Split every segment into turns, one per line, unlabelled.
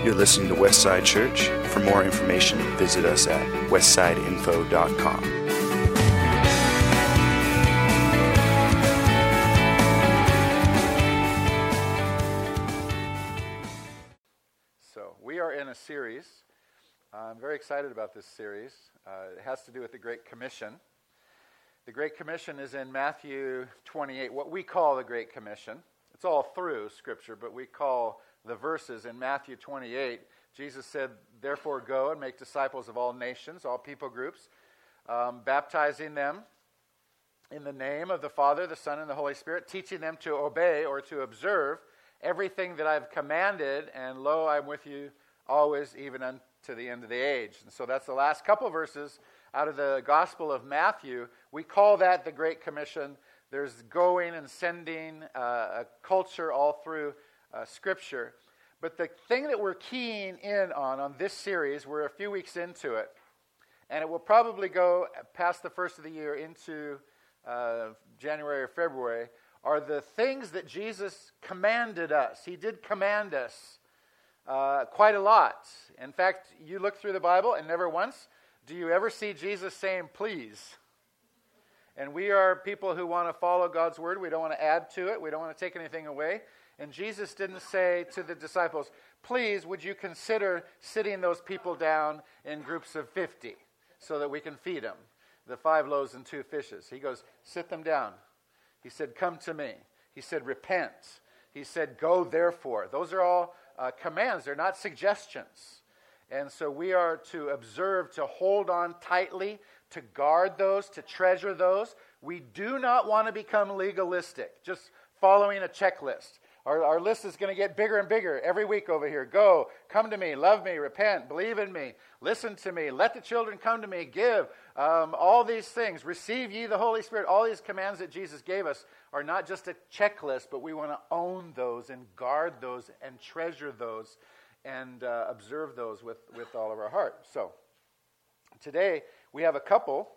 You're listening to Westside Church. For more information, visit us at westsideinfo.com.
So we are in a series. I'm very excited about this series. It has to do with the Great Commission. The Great Commission is in Matthew 28, what we call the Great Commission. It's all through Scripture, but we call the verses in Matthew 28. Jesus said, "Therefore go and make disciples of all nations, all people groups, baptizing them in the name of the Father, the Son, and the Holy Spirit, teaching them to obey or to observe everything that I've commanded, and lo, I'm with you always, even unto the end of the age." And so that's the last couple verses out of the Gospel of Matthew. We call that the Great Commission. There's going and sending a culture all through Scripture. But the thing that we're keying in on this series, we're a few weeks into it, and it will probably go past the first of the year into January or February, are the things that Jesus commanded us. He did command us quite a lot. In fact, you look through the Bible and never once do you ever see Jesus saying, "Please." And we are people who want to follow God's word. We don't want to add to it. We don't want to take anything away. And Jesus didn't say to the disciples, "Please, would you consider sitting those people down in groups of 50 so that we can feed them, the 5 loaves and 2 fishes." He goes, "Sit them down." He said, "Come to me." He said, "Repent." He said, "Go therefore." Those are all commands. They're not suggestions. And so we are to observe, to hold on tightly, to guard those, to treasure those. We do not want to become legalistic, just following a checklist. Our list is going to get bigger and bigger every week over here. Go, come to me, love me, repent, believe in me, listen to me, let the children come to me, give, all these things. Receive ye the Holy Spirit. All these commands that Jesus gave us are not just a checklist, but we want to own those and guard those and treasure those and observe those with all of our heart. So today we have a couple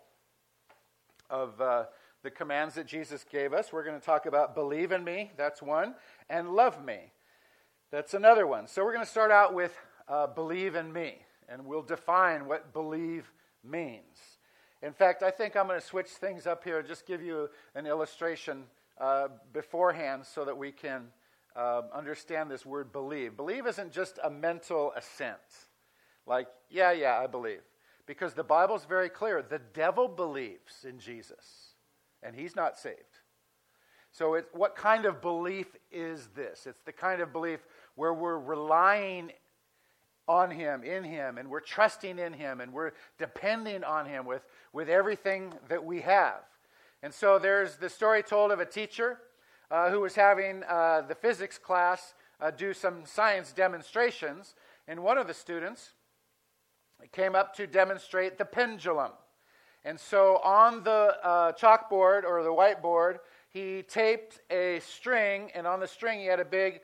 of the commands that Jesus gave us. We're going to talk about believe in me, that's one, and love me, that's another one. So we're going to start out with believe in me, and we'll define what believe means. In fact, I think I'm going to switch things up here and just give you an illustration beforehand so that we can understand this word believe. Believe isn't just a mental assent, like, yeah, I believe. Because the Bible's very clear. The devil believes in Jesus, and he's not saved. So what kind of belief is this? It's the kind of belief where we're relying on him, in him, and we're trusting in him, and we're depending on him with everything that we have. And so there's the story told of a teacher who was having the physics class do some science demonstrations, and one of the students came up to demonstrate the pendulum. And so on the chalkboard or the whiteboard, he taped a string, and on the string he had a big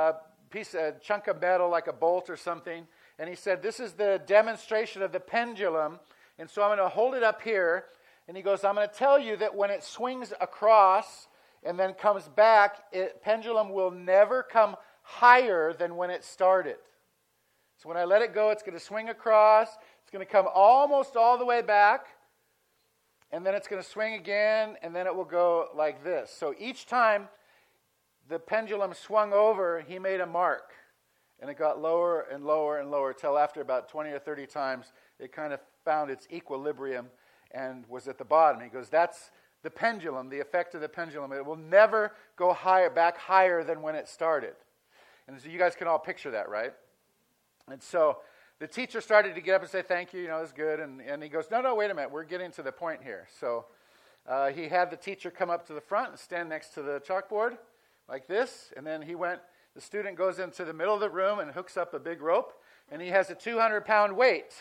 chunk of metal like a bolt or something, and he said, "This is the demonstration of the pendulum, and so I'm going to hold it up here." And he goes, "I'm going to tell you that when it swings across and then comes back, pendulum will never come higher than when it started. So when I let it go, it's going to swing across, it's going to come almost all the way back, and then it's going to swing again, and then it will go like this." So each time the pendulum swung over, he made a mark, and it got lower and lower and lower till after about 20 or 30 times, it kind of found its equilibrium and was at the bottom. He goes, "That's the pendulum, the effect of the pendulum. It will never go higher than when it started." And so you guys can all picture that, right? And so the teacher started to get up and say, "Thank you, it's good." And he goes, no, wait a minute, we're getting to the point here. So he had the teacher come up to the front and stand next to the chalkboard like this. And then the student goes into the middle of the room and hooks up a big rope. And he has a 200-pound weight.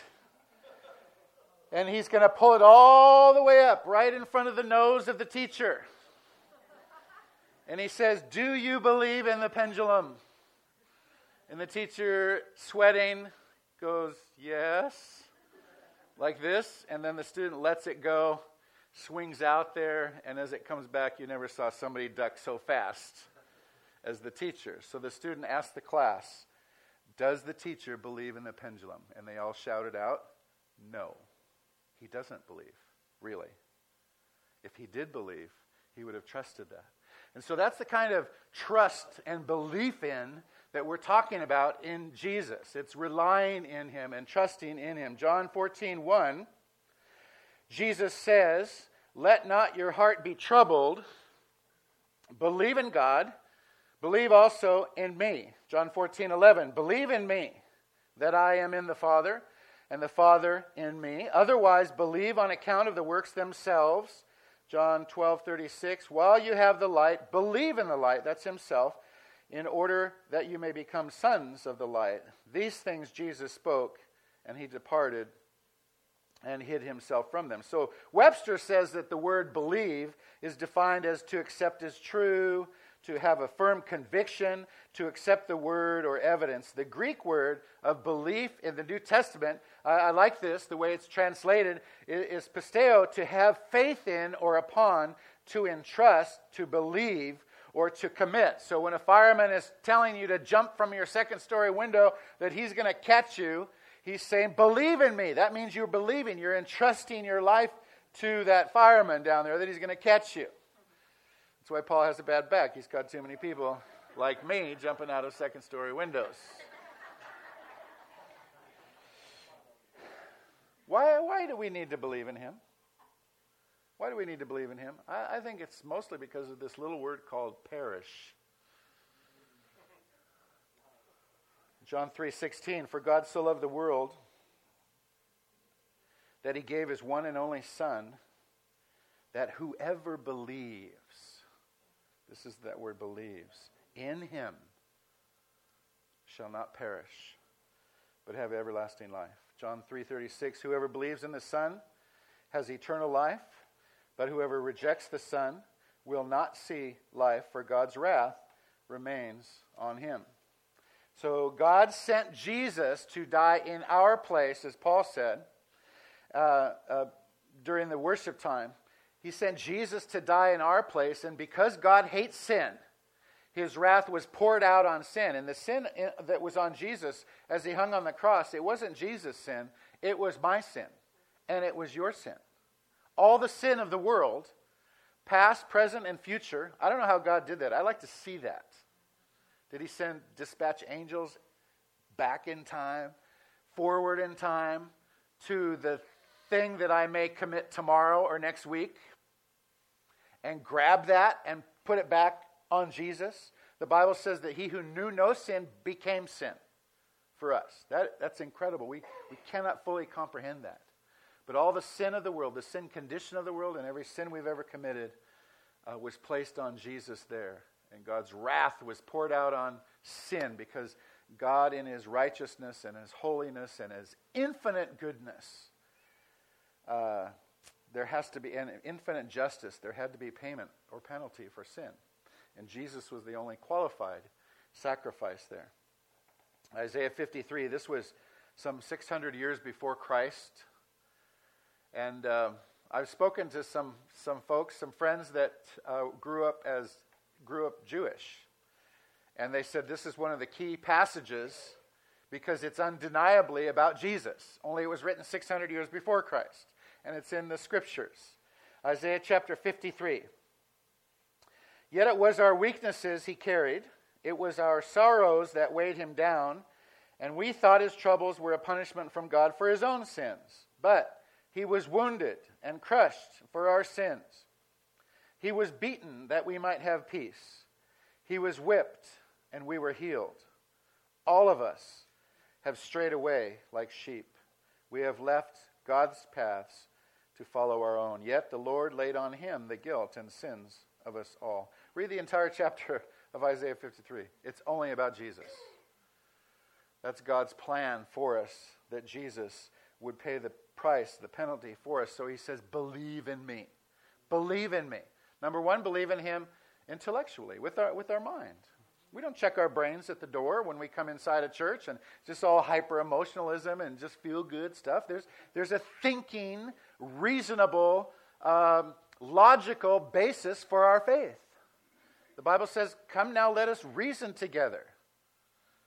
And he's going to pull it all the way up right in front of the nose of the teacher. And he says, "Do you believe in the pendulum?" And the teacher, sweating, goes, "Yes," like this. And then the student lets it go, swings out there, and as it comes back, you never saw somebody duck so fast as the teacher. So the student asked the class, Does the teacher believe in the pendulum? And they all shouted out, no. He doesn't believe, really. If he did believe, he would have trusted that. And so that's the kind of trust and belief in that we're talking about in Jesus. It's relying in him and trusting in him. John 14:1, Jesus says, let not your heart be troubled. Believe in God. Believe also in me. John 14:11, believe in me that I am in the Father and the Father in me. Otherwise, believe on account of the works themselves. John 12:36, while you have the light, believe in the light, that's himself, in order that you may become sons of the light. These things Jesus spoke, and he departed and hid himself from them. So Webster says that the word believe is defined as to accept as true, to have a firm conviction, to accept the word or evidence. The Greek word of belief in the New Testament, I like this, the way it's translated, is pisteo, to have faith in or upon, to entrust, to believe, or to commit. So when a fireman is telling you to jump from your second-story window that he's going to catch you, he's saying, believe in me. That means you're believing, you're entrusting your life to that fireman down there that he's going to catch you. That's why Paul has a bad back. He's got too many people like me jumping out of second-story windows. Why do we need to believe in him? Why do we need to believe in him? I think it's mostly because of this little word called perish. John 3:16, for God so loved the world that he gave his one and only Son, that whoever believes, this is that word believes, in him shall not perish, but have everlasting life. John 3:36, whoever believes in the Son has eternal life, but whoever rejects the Son will not see life, for God's wrath remains on him. So God sent Jesus to die in our place, as Paul said during the worship time. He sent Jesus to die in our place, and because God hates sin, his wrath was poured out on sin. And the sin that was on Jesus as he hung on the cross, it wasn't Jesus' sin, it was my sin, and it was your sin. All the sin of the world, past, present, and future. I don't know how God did that. I'd like to see that. Did he dispatch angels back in time, forward in time, to the thing that I may commit tomorrow or next week, and grab that and put it back on Jesus? The Bible says that he who knew no sin became sin for us. That's incredible. We cannot fully comprehend that. But all the sin of the world, the sin condition of the world, and every sin we've ever committed was placed on Jesus there. And God's wrath was poured out on sin because God, in his righteousness and his holiness and his infinite goodness, there has to be an infinite justice. There had to be payment or penalty for sin. And Jesus was the only qualified sacrifice there. Isaiah 53, this was some 600 years before Christ. And I've spoken to some folks, some friends that grew up Jewish. And they said this is one of the key passages because it's undeniably about Jesus. Only it was written 600 years before Christ. And it's in the scriptures. Isaiah chapter 53. Yet it was our weaknesses he carried. It was our sorrows that weighed him down. And we thought his troubles were a punishment from God for his own sins. But he was wounded and crushed for our sins. He was beaten that we might have peace. He was whipped and we were healed. All of us have strayed away like sheep. We have left God's paths to follow our own. Yet the Lord laid on him the guilt and sins of us all. Read the entire chapter of Isaiah 53. It's only about Jesus. That's God's plan for us, that Jesus would pay the price, the penalty for us. So he says, believe in me. Believe in me. Number one, believe in him intellectually, with our mind. We don't check our brains at the door when we come inside a church and just all hyper-emotionalism and just feel-good stuff. There's a thinking, reasonable, logical basis for our faith. The Bible says, come now, let us reason together.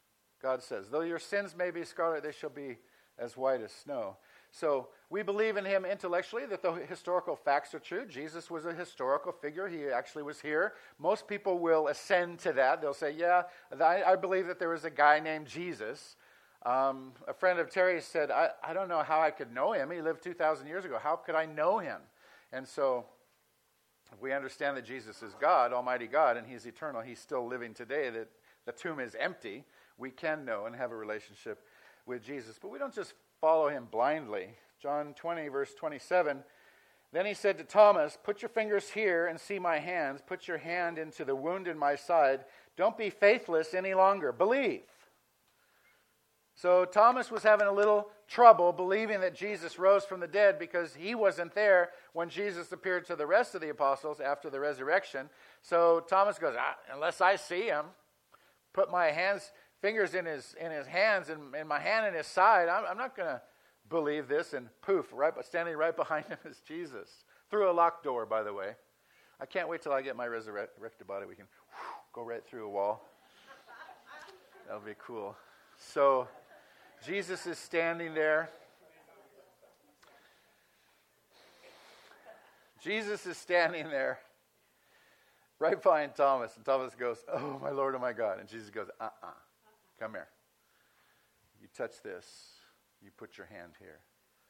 God says. Though your sins may be scarlet, they shall be as white as snow. So we believe in him intellectually, that the historical facts are true. Jesus was a historical figure. He actually was here. Most people will ascend to that. They'll say, yeah, I believe that there was a guy named Jesus. A friend of Terry's said, I don't know how I could know him. He lived 2,000 years ago. How could I know him? And so if we understand that Jesus is God, Almighty God, and he's eternal, he's still living today, that the tomb is empty, we can know and have a relationship with Jesus. But we don't just follow him blindly. John 20, verse 27, then he said to Thomas, put your fingers here and see my hands. Put your hand into the wound in my side. Don't be faithless any longer. Believe. So Thomas was having a little trouble believing that Jesus rose from the dead because he wasn't there when Jesus appeared to the rest of the apostles after the resurrection. So Thomas goes, unless I see him, put my fingers in his hands and my hand in his side, I'm not going to believe this. And poof, standing right behind him is Jesus. Through a locked door, by the way. I can't wait till I get my resurrected body. We can go right through a wall. That'll be cool. So Jesus is standing there. Jesus is standing there right behind Thomas. And Thomas goes, oh, my Lord, oh, my God. And Jesus goes, come here. You touch this. You put your hand here.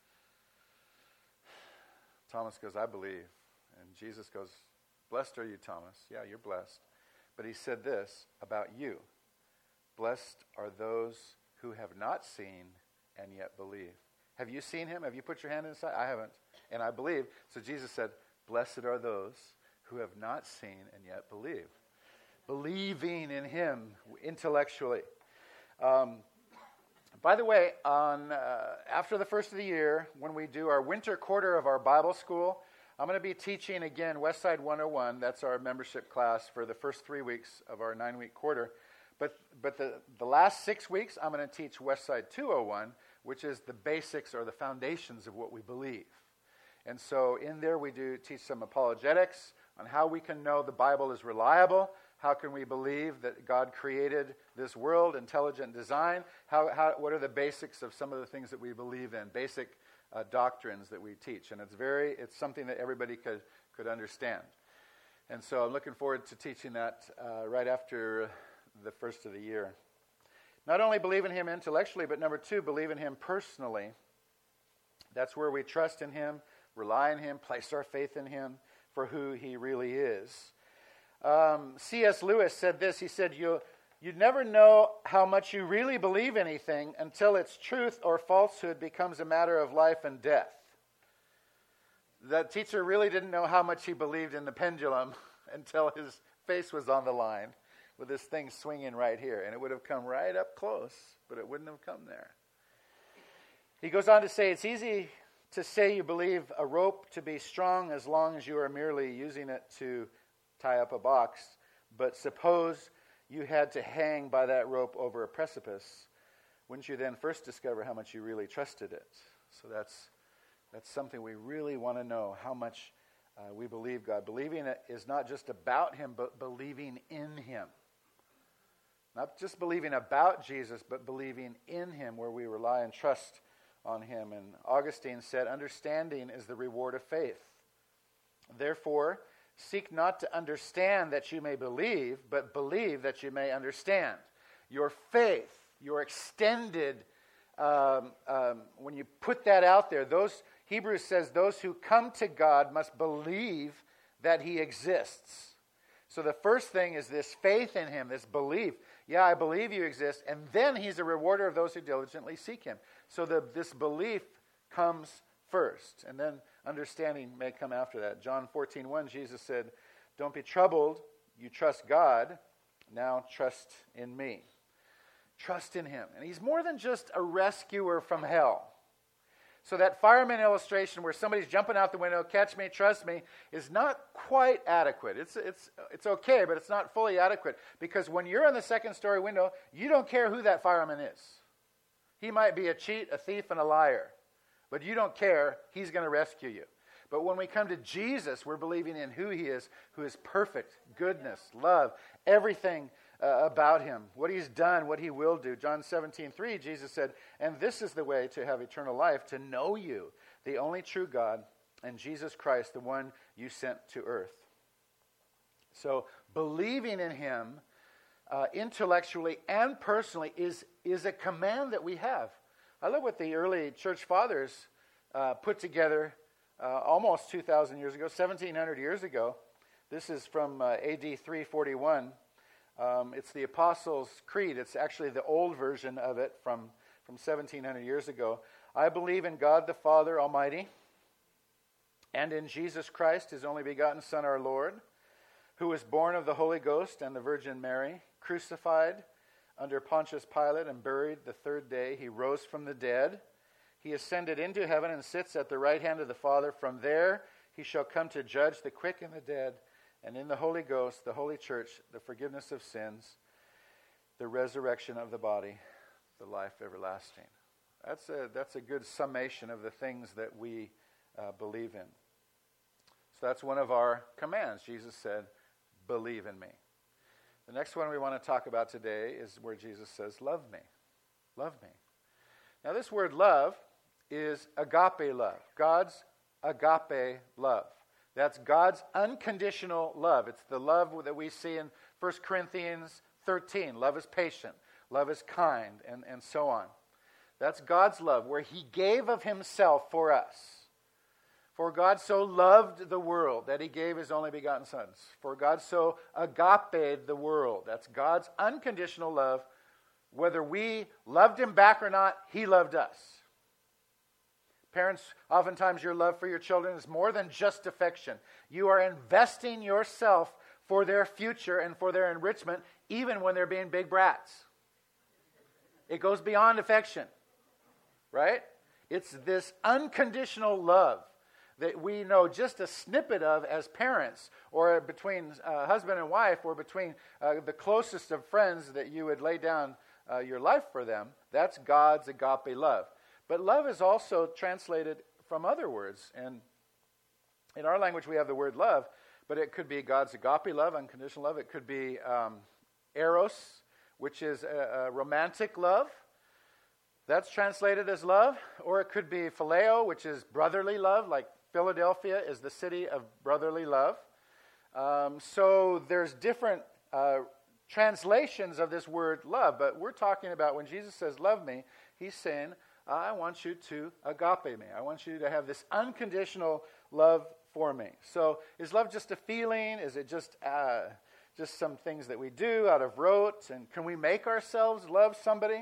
Thomas goes, I believe. And Jesus goes, blessed are you, Thomas. Yeah, you're blessed. But he said this about you. Blessed are those who have not seen and yet believe. Have you seen him? Have you put your hand inside? I haven't. And I believe. So Jesus said, blessed are those who have not seen and yet believe. Believing in him intellectually. By the way, after the first of the year, when we do our winter quarter of our Bible school, I'm going to be teaching again Westside 101. That's our membership class for the first 3 weeks of our 9-week quarter. But the last 6 weeks, I'm going to teach Westside 201, which is the basics or the foundations of what we believe. And so in there we do teach some apologetics on how we can know the Bible is reliable. How can we believe that God created this world, intelligent design? What are the basics of some of the things that we believe in, basic doctrines that we teach? And it's something that everybody could understand. And so I'm looking forward to teaching that right after the first of the year. Not only believe in him intellectually, but number 2, believe in him personally. That's where we trust in him, rely on him, place our faith in him for who he really is. C.S. Lewis said this. He said, you never know how much you really believe anything until its truth or falsehood becomes a matter of life and death. That teacher really didn't know how much he believed in the pendulum until his face was on the line with this thing swinging right here. And it would have come right up close, but it wouldn't have come there. He goes on to say, it's easy to say you believe a rope to be strong as long as you are merely using it to tie up a box. But suppose you had to hang by that rope over a precipice. Wouldn't you then first discover how much you really trusted it? So that's something we really want to know, how much we believe God. Believing it is not just about him, but believing in him. Not just believing about Jesus, but believing in him, where we rely and trust on him. And Augustine said, understanding is the reward of faith. Therefore, seek not to understand that you may believe, but believe that you may understand. Your faith, your extended, when you put that out there, Hebrews says those who come to God must believe that he exists. So the first thing is this faith in him, this belief. Yeah, I believe you exist. And then he's a rewarder of those who diligently seek him. So this belief comes first. And then understanding may come after that. John 14:1, Jesus said, don't be troubled. You trust God. Now trust in me. Trust in him. And he's more than just a rescuer from hell. So that fireman illustration where somebody's jumping out the window, catch me, trust me, is not quite adequate. It's okay, but it's not fully adequate. Because when you're in the second story window, you don't care who that fireman is. He might be a cheat, a thief, and a liar. But you don't care. He's going to rescue you. But when we come to Jesus, we're believing in who he is perfect, goodness, love, everything about him, what he's done, what he will do. John 17:3, Jesus said, "And this is the way to have eternal life, to know you, the only true God, and Jesus Christ, the one you sent to earth." So believing in him intellectually and personally is a command that we have. I love what the early church fathers put together almost 2,000 years ago, 1,700 years ago. This is from AD 341. It's the Apostles' Creed. It's actually the old version of it from 1,700 years ago. "I believe in God the Father Almighty, and in Jesus Christ, his only begotten Son, our Lord, who was born of the Holy Ghost and the Virgin Mary, crucified under Pontius Pilate and buried. The third day he rose from the dead. He ascended into heaven and sits at the right hand of the Father. From there he shall come to judge the quick and the dead. And in the Holy Ghost, the Holy Church, the forgiveness of sins, the resurrection of the body, the life everlasting." That's a good summation of the things that we believe in. So that's one of our commands. Jesus said, "Believe in me." The next one we want to talk about today is where Jesus says, "Love me. Love me." Now this word love is agape love. God's agape love. That's God's unconditional love. It's the love that we see in 1 Corinthians 13. Love is patient. Love is kind, and so on. That's God's love, where he gave of himself for us. "For God so loved the world that he gave his only begotten Son." For God so agape the world. That's God's unconditional love. Whether we loved him back or not, he loved us. Parents, oftentimes your love for your children is more than just affection. You are investing yourself for their future and for their enrichment, even when they're being big brats. It goes beyond affection, right? It's this unconditional love that we know just a snippet of as parents, or between husband and wife, or between the closest of friends that you would lay down your life for them. That's God's agape love. But love is also translated from other words. And in our language we have the word love, but it could be God's agape love, unconditional love. It could be eros, which is a romantic love. That's translated as love. Or it could be phileo, which is brotherly love, like Philadelphia is the city of brotherly love. So there's different translations of this word love, but we're talking about when Jesus says love me, he's saying, I want you to agape me. I want you to have this unconditional love for me. So is love just a feeling? Is it just some things that we do out of rote? And can we make ourselves love somebody?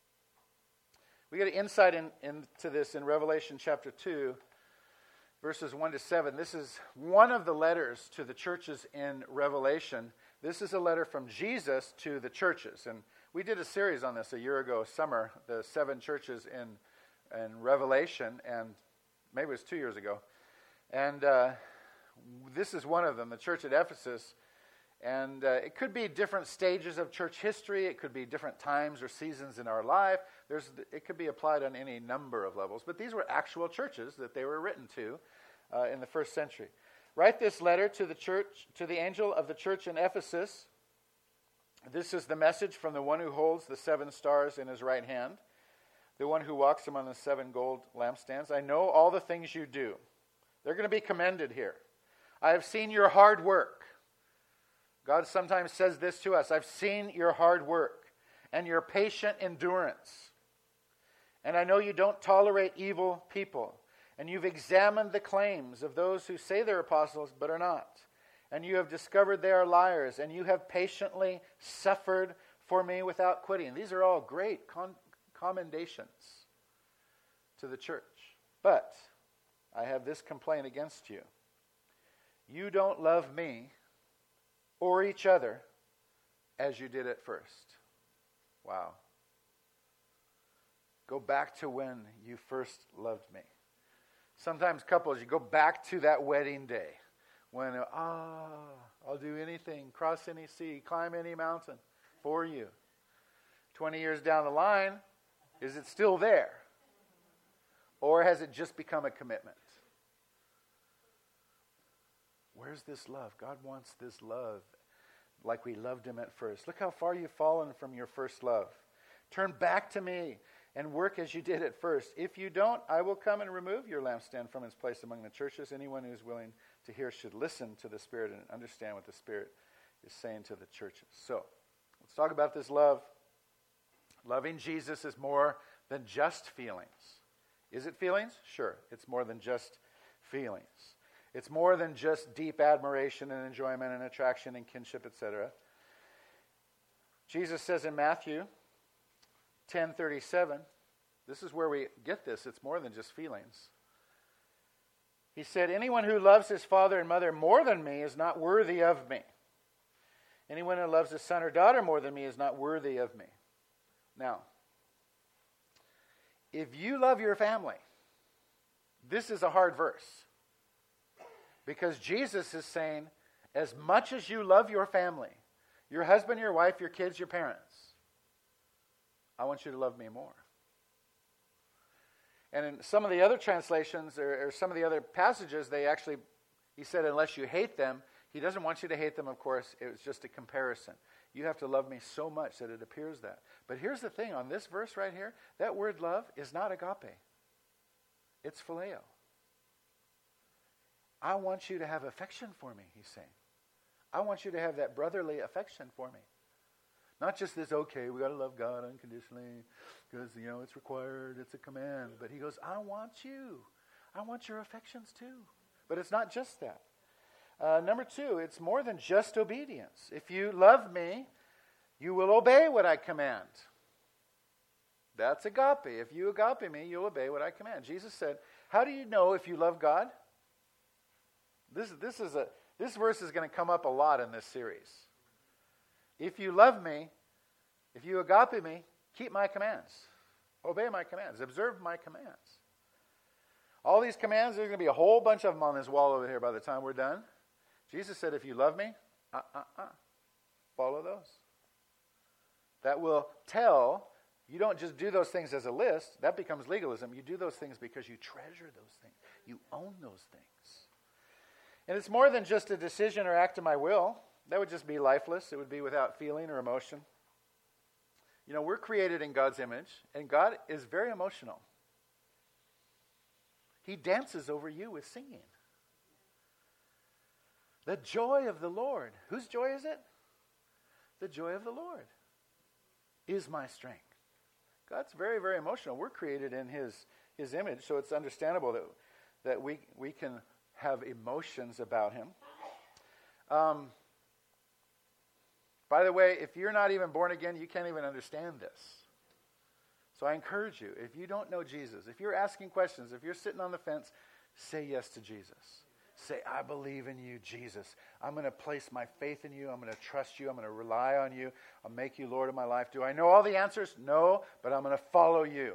We get an insight into this in Revelation chapter 2, verses 1 to 7. This is one of the letters to the churches in Revelation. This is a letter from Jesus to the churches. And we did a series on this a year ago, summer, the 7 churches in Revelation, and maybe it was 2 years ago. And this is one of them, the church at Ephesus. And it could be different stages of church history. It could be different times or seasons in our life. It could be applied on any number of levels. But these were actual churches that they were written to in the first century. Write this letter to the church, to the angel of the church in Ephesus. This is the message from the one who holds the 7 stars in his right hand, the one who walks among the 7 gold lampstands. I know all the things you do. They're going to be commended here. I have seen your hard work. God sometimes says this to us. I've seen your hard work and your patient endurance. And I know you don't tolerate evil people. And you've examined the claims of those who say they're apostles but are not. And you have discovered they are liars. And you have patiently suffered for me without quitting. These are all great commendations to the church. But I have this complaint against you. You don't love me or each other as you did at first. Wow. Go back to when you first loved me. Sometimes couples, you go back to that wedding day when, I'll do anything, cross any sea, climb any mountain for you. 20 years down the line, is it still there? Or has it just become a commitment? Where's this love? God wants this love like we loved him at first. Look how far you've fallen from your first love. Turn back to me and work as you did at first. If you don't, I will come and remove your lampstand from its place among the churches. Anyone who is willing to hear should listen to the Spirit and understand what the Spirit is saying to the churches. So, let's talk about this love. Loving Jesus is more than just feelings. Is it feelings? Sure. It's more than just feelings. It's more than just deep admiration and enjoyment and attraction and kinship, etc. Jesus says in Matthew 10:37, this is where we get this. It's more than just feelings. He said, anyone who loves his father and mother more than me is not worthy of me. Anyone who loves his son or daughter more than me is not worthy of me. Now, if you love your family, this is a hard verse. Because Jesus is saying, as much as you love your family, your husband, your wife, your kids, your parents, I want you to love me more. And in some of the other translations, or some of the other passages, he said, unless you hate them, he doesn't want you to hate them, of course. It was just a comparison. You have to love me so much that it appears that. But here's the thing, on this verse right here, that word love is not agape. It's phileo. I want you to have affection for me, he's saying. I want you to have that brotherly affection for me. Not just this, okay, we got to love God unconditionally because, it's required, it's a command. But he goes, I want you. I want your affections too. But it's not just that. Number 2, it's more than just obedience. If you love me, you will obey what I command. That's agape. If you agape me, you'll obey what I command. Jesus said, how do you know if you love God? This verse is going to come up a lot in this series. If you love me, if you agape me, keep my commands. Obey my commands. Observe my commands. All these commands, there's going to be a whole bunch of them on this wall over here by the time we're done. Jesus said, if you love me, follow those. That will tell, you don't just do those things as a list. That becomes legalism. You do those things because you treasure those things. You own those things. And it's more than just a decision or act of my will. That would just be lifeless. It would be without feeling or emotion. We're created in God's image, and God is very emotional. He dances over you with singing. The joy of the Lord. Whose joy is it? The joy of the Lord is my strength. God's very, very emotional. We're created in His image, so it's understandable that we can have emotions about Him. By the way, if you're not even born again, you can't even understand this. So I encourage you, if you don't know Jesus, if you're asking questions, if you're sitting on the fence, say yes to Jesus. Say, I believe in you, Jesus. I'm going to place my faith in you. I'm going to trust you. I'm going to rely on you. I'll make you Lord of my life. Do I know all the answers? No, but I'm going to follow you.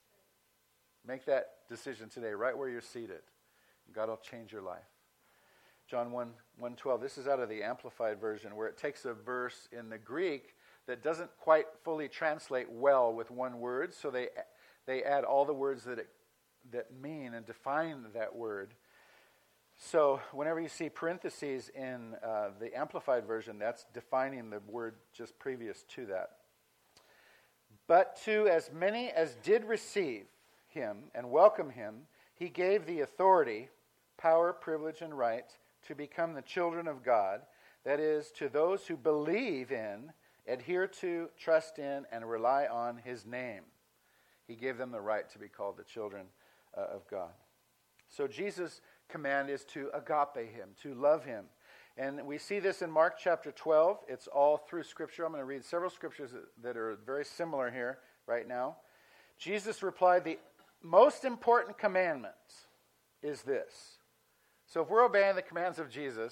Make that decision today, right where you're seated. God will change your life. John 1:12. This is out of the Amplified Version, where it takes a verse in the Greek that doesn't quite fully translate well with one word, so they add all the words that mean and define that word. So whenever you see parentheses in the Amplified Version, that's defining the word just previous to that. But to as many as did receive him and welcome him, he gave the authority, power, privilege, and right to become the children of God. That is, to those who believe in, adhere to, trust in, and rely on his name. He gave them the right to be called the children of God. So Jesus' command is to agape him, to love him. And we see this in Mark chapter 12. It's all through Scripture. I'm going to read several scriptures that are very similar here right now. Jesus replied, the most important commandment is this. So if we're obeying the commands of Jesus,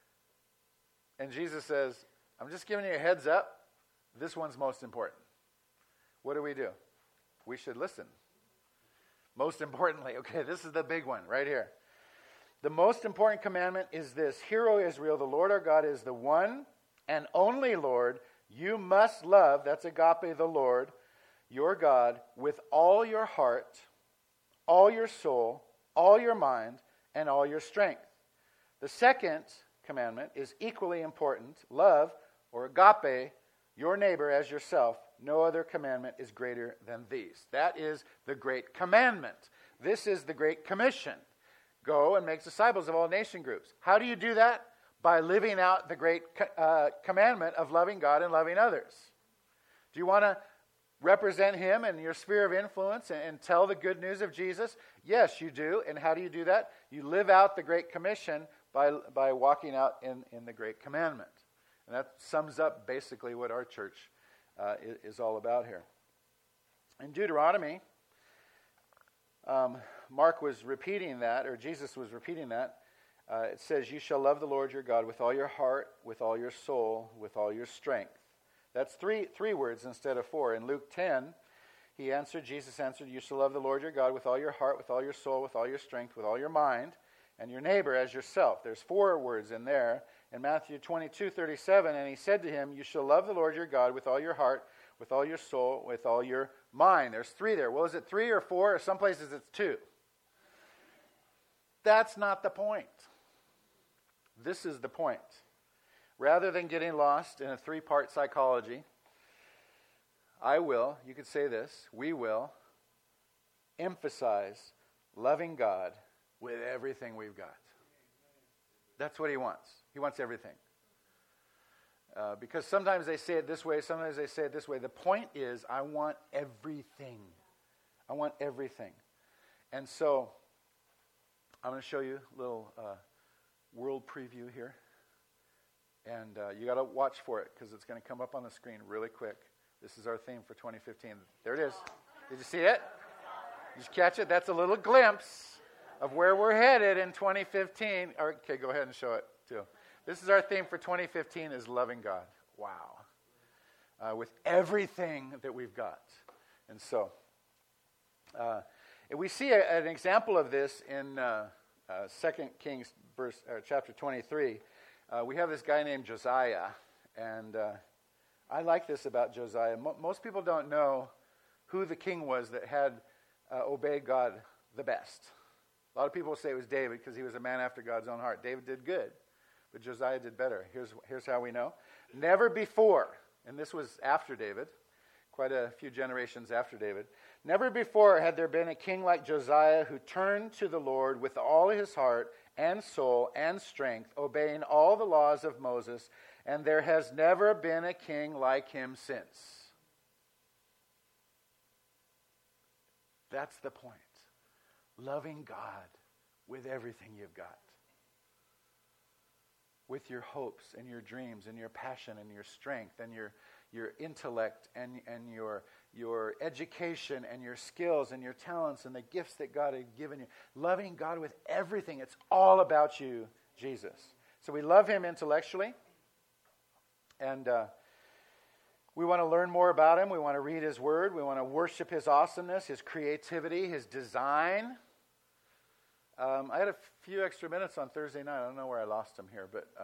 and Jesus says, I'm just giving you a heads up, this one's most important. What do? We should listen. Most importantly, okay, this is the big one right here. The most important commandment is this. Hear, O Israel, the Lord our God is the one and only Lord. You must love, that's agape, the Lord, your God, with all your heart, all your soul, all your mind, and all your strength. The second commandment is equally important. Love or agape, your neighbor as yourself, no other commandment is greater than these. That is the great commandment. This is the Great Commission. Go and make disciples of all nation groups. How do you do that? By living out the great commandment of loving God and loving others. Do you want to represent Him in your sphere of influence and tell the good news of Jesus? Yes, you do. And how do you do that? You live out the Great Commission by walking out in the Great Commandment. And that sums up basically what our church is all about here. In Deuteronomy, Mark was repeating that, or Jesus was repeating that. It says, you shall love the Lord your God with all your heart, with all your soul, with all your strength. That's three words instead of 4. In Luke 10, Jesus answered, you shall love the Lord your God with all your heart, with all your soul, with all your strength, with all your mind, and your neighbor as yourself. There's 4 words in there. In Matthew 22:37, and he said to him, you shall love the Lord your God with all your heart, with all your soul, with all your mind. There's 3 there. Well, is it 3 or 4? Or some places it's 2. That's not the point. This is the point. Rather than getting lost in a 3-part psychology, you could say this, we will emphasize loving God with everything we've got. That's what He wants. He wants everything. Because sometimes they say it this way, sometimes they say it this way. The point is, I want everything. I want everything. And so, I'm going to show you a little world preview here. And you got to watch for it, because it's going to come up on the screen really quick. This is our theme for 2015. There it is. Did you see it? Did you catch it? That's a little glimpse of where we're headed in 2015. Okay, go ahead and show it too. This is our theme for 2015, is loving God. Wow. With everything that we've got. And so, we see an example of this in 2 Kings chapter 23. We have this guy named Josiah, and I like this about Josiah. Most people don't know who the king was that had obeyed God the best. A lot of people say it was David because he was a man after God's own heart. David did good, but Josiah did better. Here's how we know. Never before, and this was after David, quite a few generations after David, never before had there been a king like Josiah who turned to the Lord with all his heart and soul and strength, obeying all the laws of Moses, and there has never been a king like him since. That's the point. Loving God with everything you've got. With your hopes and your dreams and your passion and your strength and your intellect and your education and your skills and your talents and the gifts that God had given you. Loving God with everything. It's all about you, Jesus. So we love Him intellectually. And we want to learn more about Him. We want to read His Word. We want to worship His awesomeness, His creativity, His design. I had a few extra minutes on Thursday night. I don't know where I lost them here, but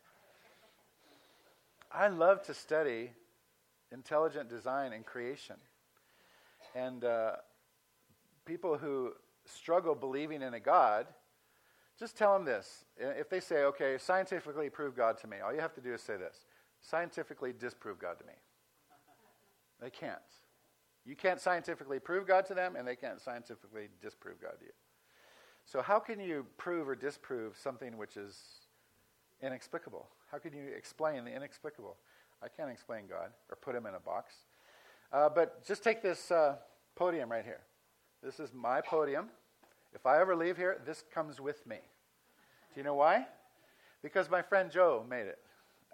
I love to study intelligent design and creation. And people who struggle believing in a God, just tell them this. If they say, okay, scientifically prove God to me, all you have to do is say this. Scientifically disprove God to me. They can't. You can't scientifically prove God to them, and they can't scientifically disprove God to you. So how can you prove or disprove something which is inexplicable? How can you explain the inexplicable? I can't explain God or put Him in a box. But just take this podium right here. This is my podium. If I ever leave here, this comes with me. Do you know why? Because my friend Joe made it.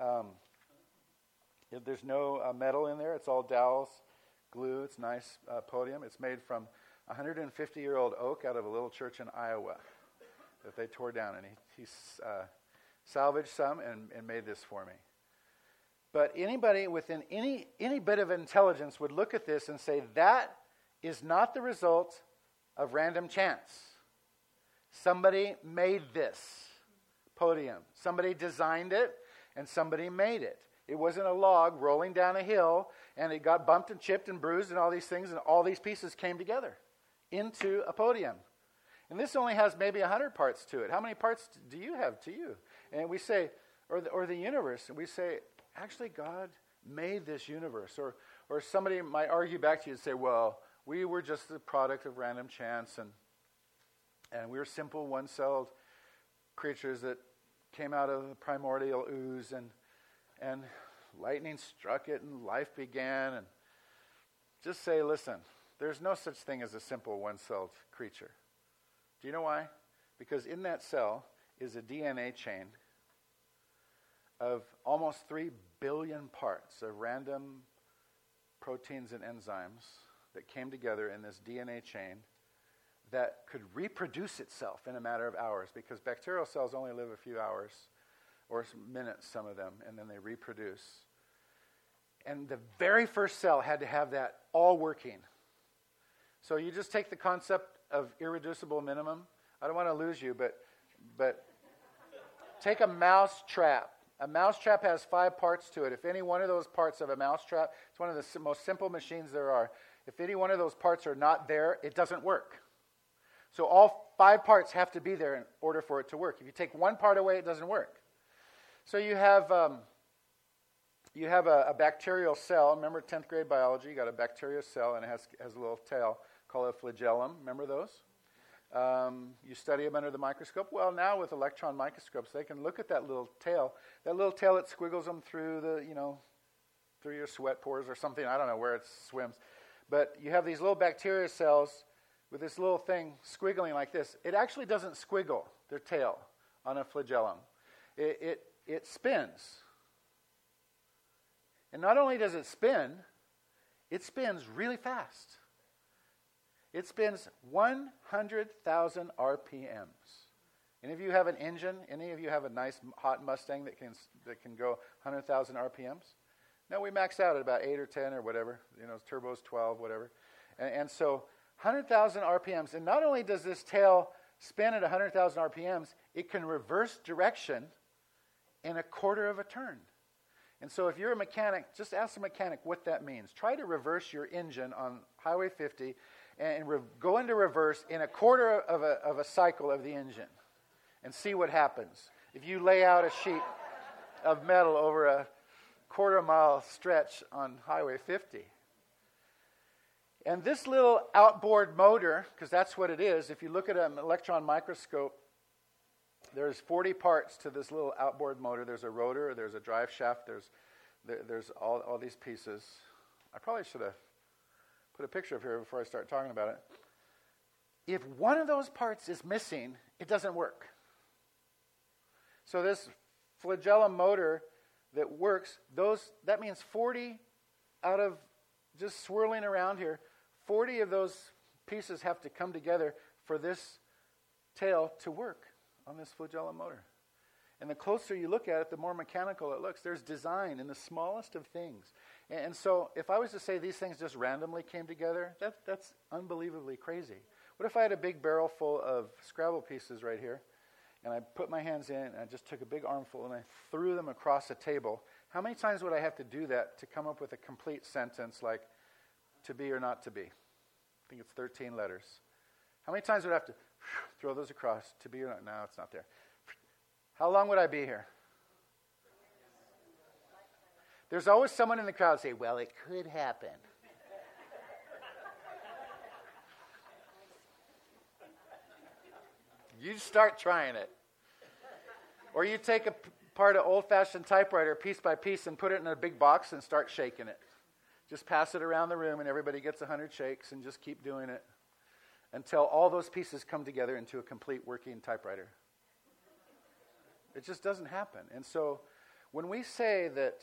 There's no metal in there. It's all dowels, glue. It's a nice podium. It's made from 150-year-old oak out of a little church in Iowa that they tore down. And he salvaged some and made this for me. But anybody within any bit of intelligence would look at this and say, that is not the result of random chance. Somebody made this podium. Somebody designed it, and somebody made it. It wasn't a log rolling down a hill, and it got bumped and chipped and bruised and all these things, and all these pieces came together into a podium. And this only has maybe 100 parts to it. How many parts do you have to you? And we say, or the universe, and we say, actually God made this universe. Or somebody might argue back to you and say, well, we were just the product of random chance, and we were simple one-celled creatures that came out of the primordial ooze, and lightning struck it and life began. And just say, listen, there's no such thing as a simple one-celled creature. Do you know why? Because in that cell is a DNA chain of almost 3 billion parts of random proteins and enzymes that came together in this DNA chain that could reproduce itself in a matter of hours, because bacterial cells only live a few hours or minutes, some of them, and then they reproduce. And the very first cell had to have that all working. So you just take the concept of irreducible minimum. I don't want to lose you, but take a mouse trap. A mouse trap has 5 parts to it. If any one of those parts of a mouse trap, it's one of the most simple machines there are. If any one of those parts are not there, it doesn't work. So all 5 parts have to be there in order for it to work. If you take one part away, it doesn't work. So you have a bacterial cell. Remember 10th grade biology? You got a bacterial cell, and it has a little tail called a flagellum. Remember those? You study them under the microscope. Well, now with electron microscopes, they can look at that little tail. That little tail that squiggles them through through your sweat pores or something. I don't know where it swims. But you have these little bacteria cells with this little thing squiggling like this. It actually doesn't squiggle, their tail, on a flagellum. It spins. And not only does it spins really fast. It spins 100,000 RPMs. Any of you have an engine? Any of you have a nice hot Mustang that can go 100,000 RPMs? No, we max out at about 8 or 10 or whatever. Turbo's 12, whatever. And so 100,000 RPMs. And not only does this tail spin at 100,000 RPMs, it can reverse direction in a quarter of a turn. And so if you're a mechanic, just ask the mechanic what that means. Try to reverse your engine on Highway 50 and go into reverse in a quarter of a cycle of the engine and see what happens. If you lay out a sheet of metal over a quarter-mile stretch on Highway 50. And this little outboard motor, because that's what it is, if you look at an electron microscope, there's 40 parts to this little outboard motor. There's a rotor, there's a drive shaft, there's all these pieces. I probably should have put a picture of here before I start talking about it. If one of those parts is missing, it doesn't work. So this flagellum motor that works, that means 40 out of just swirling around here, 40 of those pieces have to come together for this tail to work on this flagellum motor. And the closer you look at it, the more mechanical it looks. There's design in the smallest of things. And so if I was to say these things just randomly came together, that's unbelievably crazy. What if I had a big barrel full of Scrabble pieces right here, and I put my hands in, and I just took a big armful, and I threw them across a table? How many times would I have to do that to come up with a complete sentence like to be or not to be? I think it's 13 letters. How many times would I have to throw those across, to be or not? No, it's not there. How long would I be here? There's always someone in the crowd say, well, it could happen. You start trying it. Or you take a part of old-fashioned typewriter piece by piece and put it in a big box and start shaking it. Just pass it around the room and everybody gets 100 shakes and just keep doing it until all those pieces come together into a complete working typewriter. It just doesn't happen. And so when we say that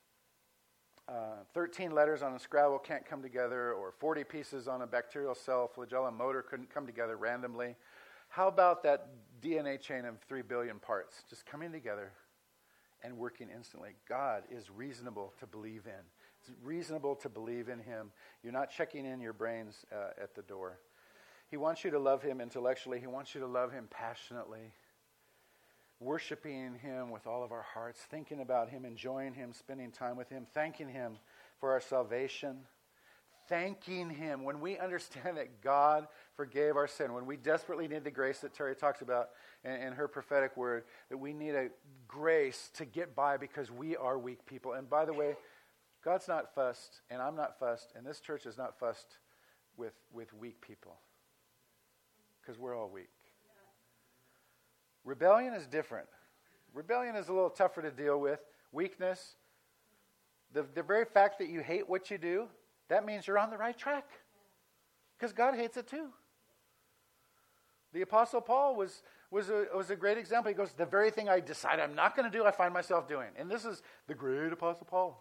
13 letters on a Scrabble can't come together, or 40 pieces on a bacterial cell flagellum motor couldn't come together randomly, how about that DNA chain of 3 billion parts just coming together and working instantly? God is reasonable to believe in. It's reasonable to believe in him. You're not checking in your brains at the door. He wants you to love him intellectually. He wants you to love him passionately, worshiping him with all of our hearts, thinking about him, enjoying him, spending time with him, thanking him for our salvation, thanking Him, when we understand that God forgave our sin, when we desperately need the grace that Terry talks about in her prophetic word, that we need a grace to get by because we are weak people. And by the way, God's not fussed, and I'm not fussed, and this church is not fussed with weak people, because we're all weak. Rebellion is different. Rebellion is a little tougher to deal with. Weakness, the very fact that you hate what you do, that means you're on the right track, because God hates it too. The Apostle Paul was a great example. He goes, the very thing I decide I'm not going to do, I find myself doing. And this is the great Apostle Paul.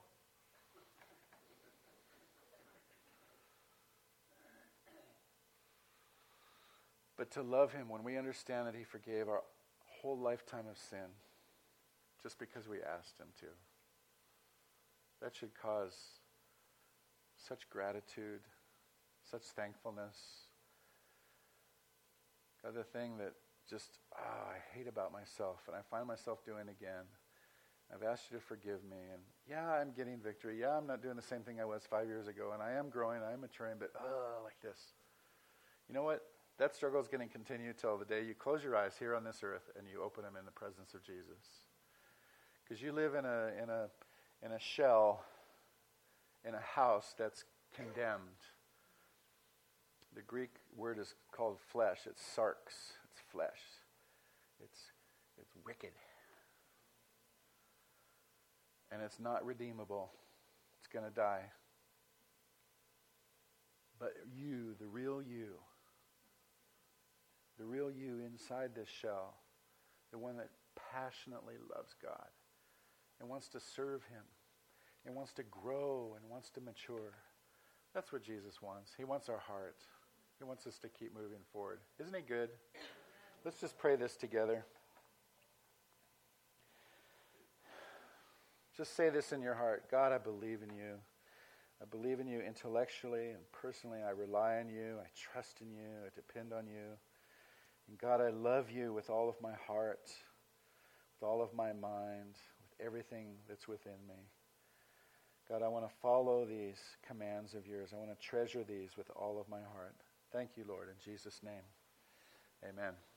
But to love Him when we understand that He forgave our whole lifetime of sin just because we asked Him to, that should cause such gratitude, such thankfulness. God, the thing that just, I hate about myself and I find myself doing again, I've asked You to forgive me, and yeah, I'm getting victory. Yeah, I'm not doing the same thing I was 5 years ago, and I am growing, I am maturing, but like this. You know what? That struggle is going to continue till the day you close your eyes here on this earth and you open them in the presence of Jesus. Because you live in a shell, in a house that's condemned. The Greek word is called flesh. It's sarx. It's flesh. It's wicked. And it's not redeemable. It's going to die. But you, the real you inside this shell, the one that passionately loves God and wants to serve Him and wants to grow and wants to mature. That's what Jesus wants. He wants our heart. He wants us to keep moving forward. Isn't He good? Let's just pray this together. Just say this in your heart. God, I believe in You. I believe in You intellectually and personally. I rely on You. I trust in You. I depend on You. And God, I love You with all of my heart, with all of my mind, with everything that's within me. God, I want to follow these commands of Yours. I want to treasure these with all of my heart. Thank You, Lord, in Jesus' name. Amen.